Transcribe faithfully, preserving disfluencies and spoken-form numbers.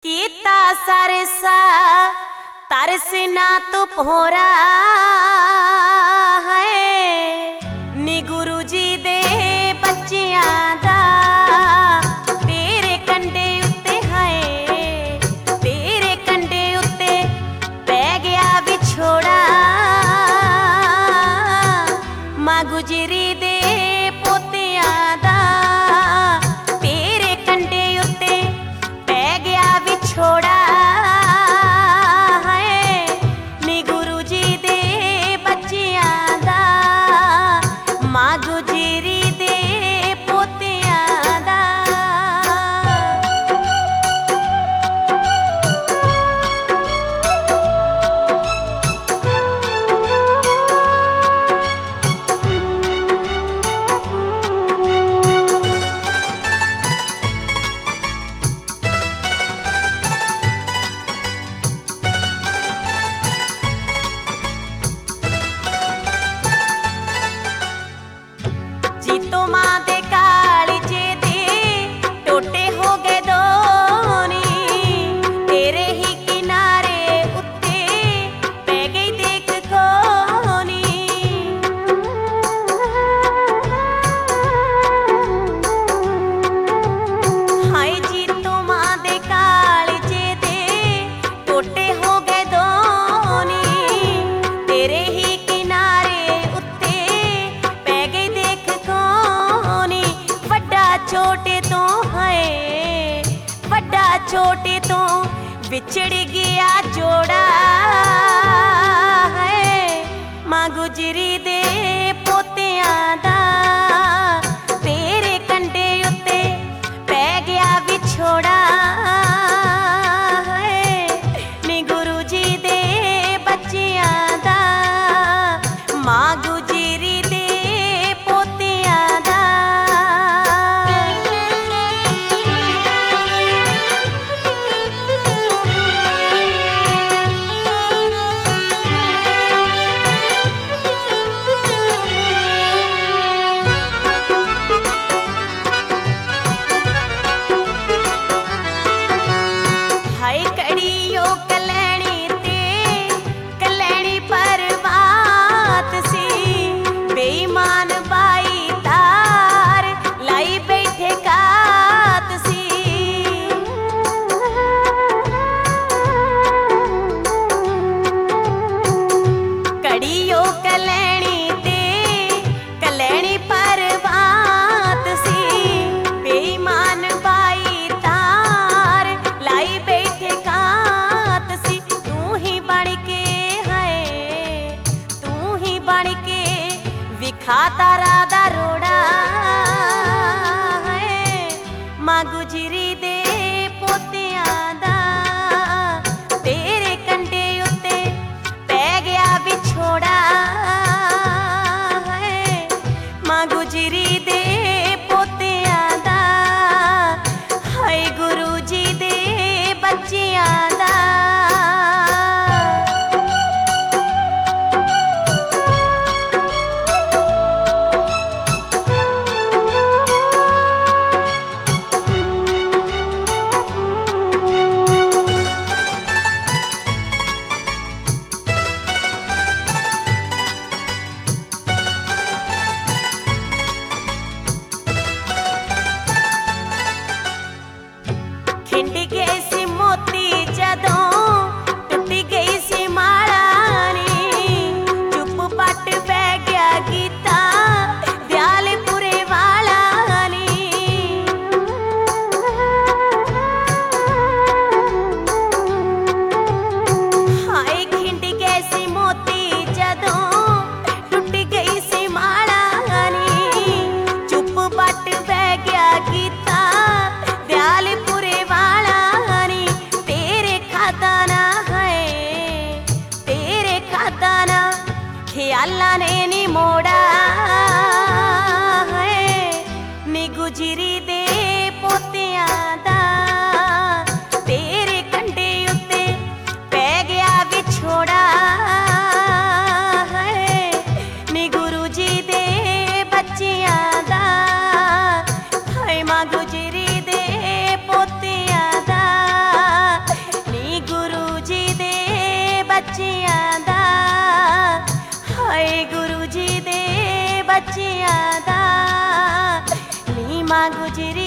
कीता सरसा तरसना तो भोरा है नी गुरु जी दे बच्चियां दा तेरे कंडे उत्ते है तेरे कंडे उत्ते पै गया विछोड़ा मां गुजरी दे पोतियां दा तेरे कंडे उत्ते पै गया विछोड़ा जीतो मां दे कालजे दे टोटे हो गए दोनी तेरे ही किनारे उत्ते पै गई देख कोनी हाय जीतो मां दे कालजे दे टोटे हो गए दोनी तेरे ही किनारे उत्ते पै गई देख छोटे तो है वड्डा छोटे तो विछड़ गया जोड़ा है मां गुजरी दे पोतियां दा तेरे कंडे उत्ते पै गया विछोड़ा है नी गुरु जी दे बच्चियां दा मां गुजरी दे पोतियां दा खाता राधा रोड़ा है मां गुजरी दे पोतियां दा तेरे कंडे उत्ते पै गया विछोड़ा है मां गुजरी दे पोतियां दा हाय गुरु जी दे बच्चियां दा खिंड गए सी मोती जदों टुटी गई सी माला नी चुप पट बह गया गीता दयालपुरे वाला नी हाय खिंड गए सी मोती जदों टुटी गई सी माला नी चुप पट बह गया गीता दयालपुरे ख्याला ने नी मोड़ा है नी गुजरी दे पोतियां दा तेरे कंडे उत्ते पै गया विछोड़ा है नी गुरु जी दे बच्चियां दा हाय मां गुजरी दे पोतियां दा ਬੱਚਿਆਂ ਦਾ ਲੀਮਾ ਗੁਜਰੀ